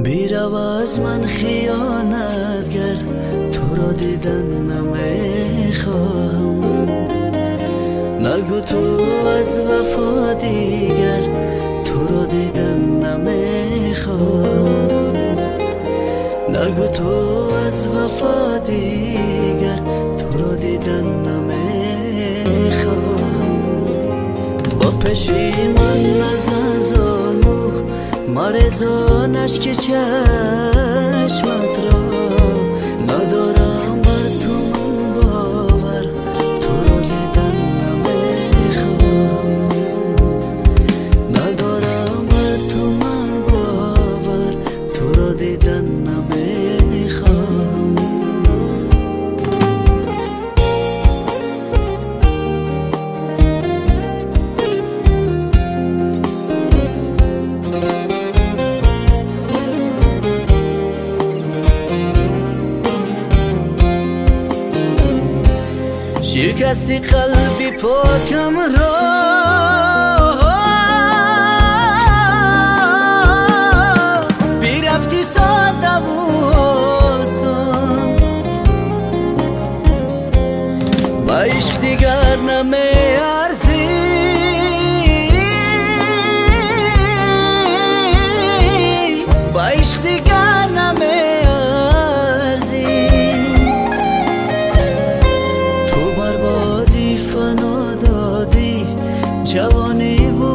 بیرو از من خیانتگر، تو را دیدن نمیخوام. نگو تو از وفا دیگر، تو را دیدن نمیخوام. نگو تو از وفا دیگر، تو را دیدن نمیخوام. با پشیمان نزن زانو مرزانش که چشمت را ندارم. بر تو من باور، تو را دیدن نمیخوام. ندارم بر تو من باور، تو را دیدن نمیخوام. شکستی قلبی پاکم را، بی رفتی ساده و آسان. با عشق دیگر نمیارزی، با عشق دیگر نمیارزی. فنا دادی جوانی و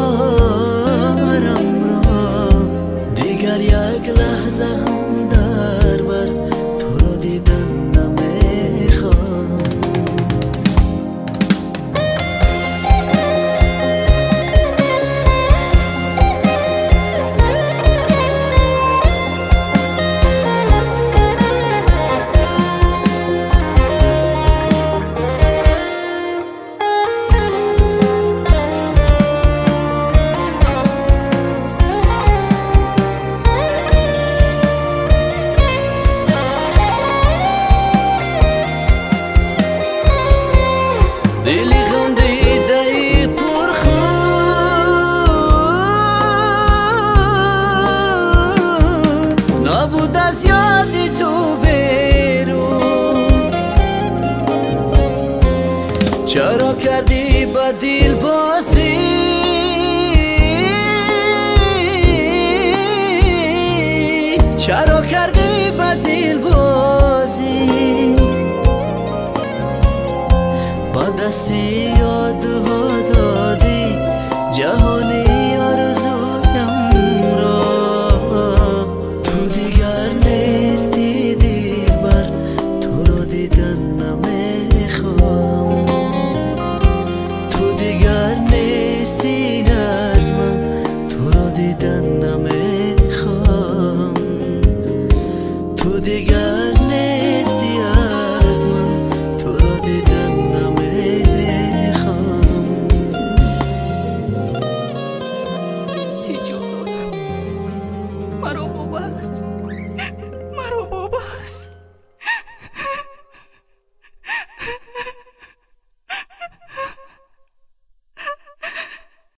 بهارم را، دیگر یک لحظه هم در بر تو را دیدن نمیخوام. نبود از یادی تو بیرون، چرا کردی با دل بازی؟ چرا کردی با دل بازی؟ با دستی یادها دادی جهانی آرزویم را. تو دیگر نیستی دلبر، تو را دیدن نمیخوام. تو دیگر نیستی از من، تو را دیدن نمیخوام. تو دیگر نیستی از من، تو را دیدن نمیخوام. مرا ببخش، مرا ببخش.